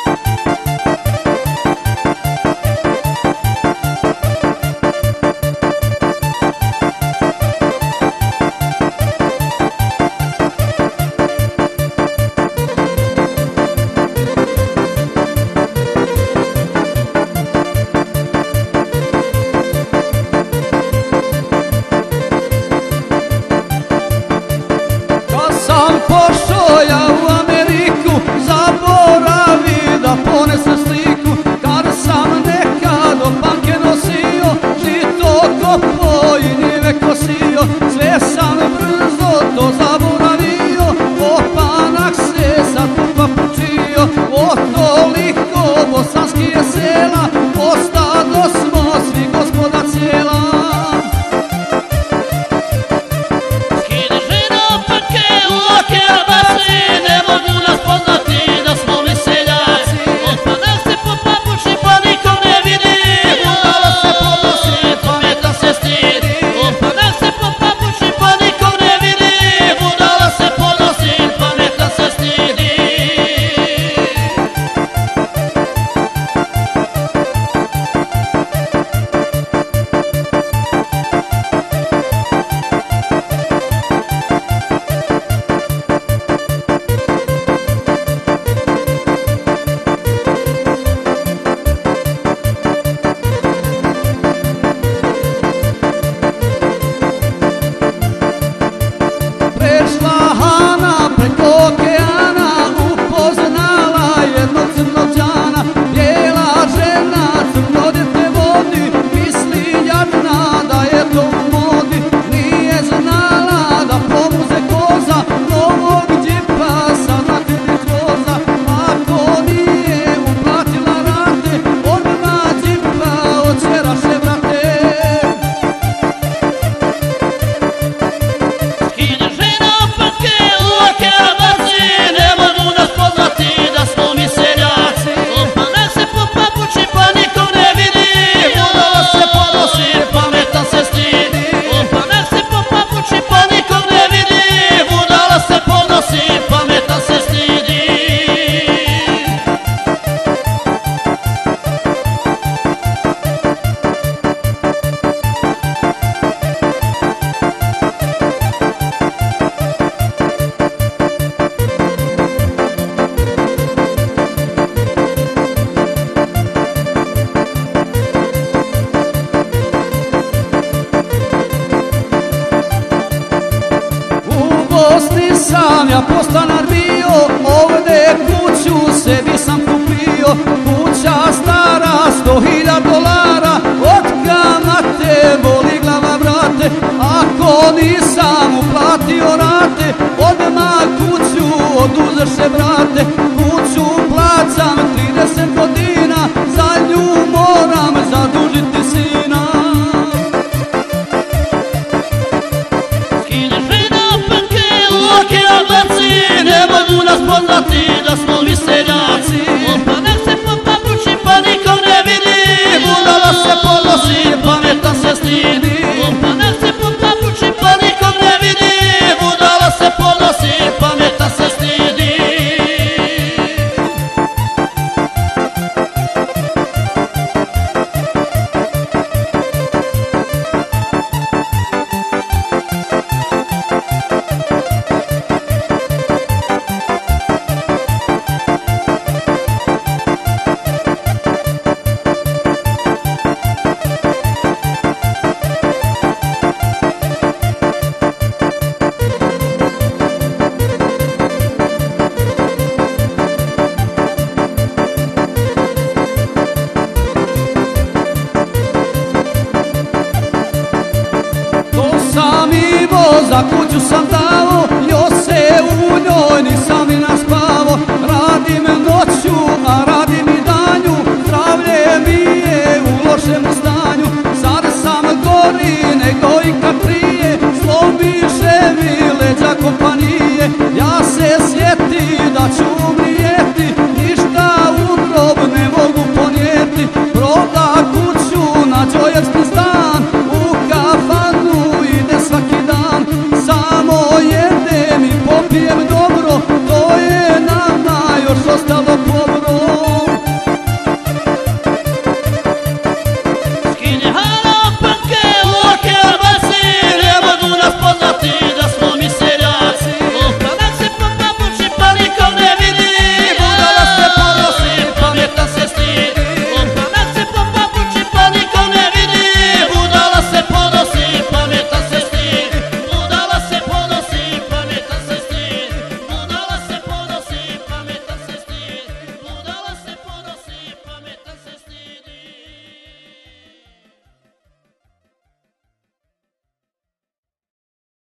Pošao ja u Ameriku, zaboravi da ponesem sliku. Kad sam nekad od banke nosio, žito kopo i njive kosio. Sve sam brzo to zaboravio, opanak se sad popapučio. Od toliko bosanskih sela, ostado smo svi gospoda cijela. Sam ja postanar bio, ovdje kuću sebi sam kupio. Kuća stara, $100.000, od kamate boli glava brate. Ako nisam uplatio rate, odmah kuću oduzeše brate. Kuću plaćam 30 godina, za nju moram zadužiti sina. Ne mogu nas poznati da smo mi seljaci. Opanak se po papuči pa niko ne vidi, budala se podnosi, pametan se stidi. Opanak se po papuči pa niko ne vidi, budala se podnosi, pametan se stidi. Za kuću sam dao